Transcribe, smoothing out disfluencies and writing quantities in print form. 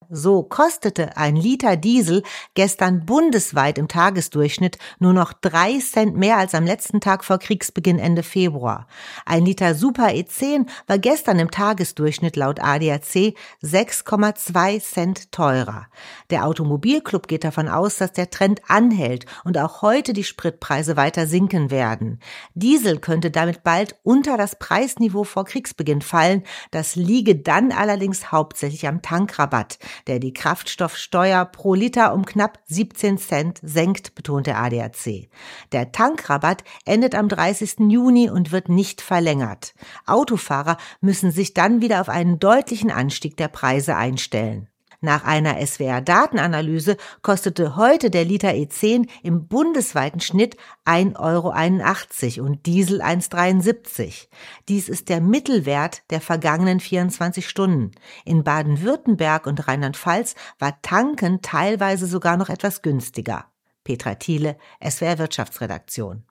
So kostete ein Liter Diesel gestern bundesweit im Tagesdurchschnitt nur noch 3 Cent mehr als am letzten Tag vor Kriegsbeginn Ende Februar. Ein Liter Super E10 war gestern im Tagesdurchschnitt laut ADAC 6,2 Cent teurer. Der Automobilclub geht davon aus, dass der Trend anhält und auch heute die Spritpreise weiter sinken werden. Diesel könnte damit bald unter das Preisniveau vor Kriegsbeginn fallen. Das liege dann allerdings hauptsächlich am Tankrabatt, der die Kraftstoffsteuer pro Liter um knapp 17 Cent senkt, betont der ADAC. Der Tankrabatt endet am 30. Juni und wird nicht verlängert. Autofahrer müssen sich dann wieder auf einen deutlichen Anstieg der Preise einstellen. Nach einer SWR-Datenanalyse kostete heute der Liter E10 im bundesweiten Schnitt 1,81 € und Diesel 1,73 €. Dies ist der Mittelwert der vergangenen 24 Stunden. In Baden-Württemberg und Rheinland-Pfalz war Tanken teilweise sogar noch etwas günstiger. Petra Thiele, SWR Wirtschaftsredaktion.